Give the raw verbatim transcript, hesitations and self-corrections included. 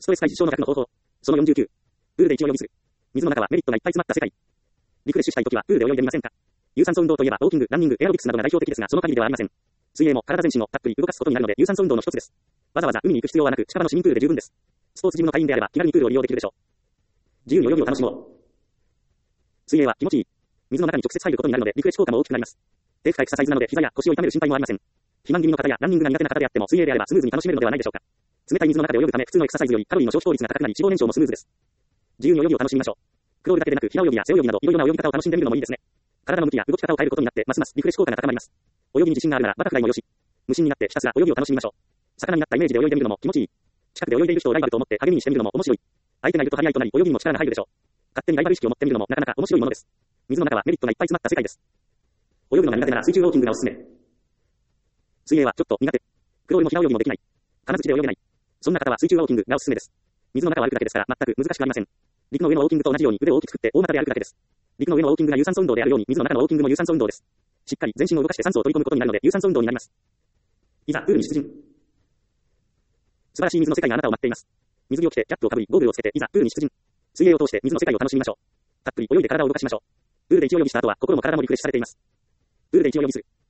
ストレス解消の逆の方法。そのよんじゅうきゅう。プールで一応泳ぎする。水の中はメリットがいっぱい詰まった世界。リフレッシュしたいときはプールで泳いでみませんか。有酸素運動といえばウォーキング、ランニング、エアロビクスなどが代表的ですが、その限りではありません。水泳も体全身をたっぷり動かすことになるので有酸素運動の一つです。わざわざ海に行く必要はなく、近場の市民プールで十分です。スポーツジムの会員であれば気軽にプールを利用できるでしょう。自由に泳ぎを楽しもう。水泳は気持ちいい。水の中に直接入ることになるのでリフレッシュ効果も大きくなります。低負荷エクササイズなので膝や腰を痛める心配もありません。肥満気味の方やランニングが苦手な方であっても水泳であればスムーズに楽しめるのではないでしょうか。冷たい水の中で泳ぐため普通のエクササイズよりカロリーの消費効率が高くなり脂肪燃焼もスムーズです。自由に泳ぎを楽しみましょう。クロールだけでなく平泳ぎや背泳ぎなどいろいろな泳ぎ方を楽しんでみるのもいいですね。体の向きや動き方を変えることになってますますリフレッシュ効果が高まります。泳ぎに自信があるならバタフライもよし。無心になってひたすら泳ぎを楽しみましょう。魚になったイメージで泳いでみるのも気持ちいい。近くで泳いでいる人をライバルと思って励みにしてみるのも面白い。相手がいると張り合いとなり泳ぎにも力が入るでしょう。勝手にライバル意識を持ってみるのもなかなか面白いものです。水の中はメリットがいっぱい詰まった世界です。泳ぐのが苦手なら水中ウォーキングがおすすめ。水泳はちょっと苦手。クロールも平泳ぎもできない。金槌で泳げない。そんな方は水中ウォーキングがおすすめです。水の中を歩くだけですから全く難しくありません。陸の上のウォーキングと同じように腕を大きく振って大股で歩くだけです。陸の上のウォーキングが有酸素運動であるように水の中のウォーキングも有酸素運動です。しっかり全身を動かして酸素を取り込むことになるので有酸素運動になります。いざプールに出陣。素晴らしい水の世界があなたを待っています。水着を着てキャップをかぶりゴーグルをつけていざプールに出陣。水泳を通して水の世界を楽しみましょう。たっぷり泳いで体を動かしましょう。プールで一泳ぎした後は心も体もリフレッシュされています。プールで一泳ぎする。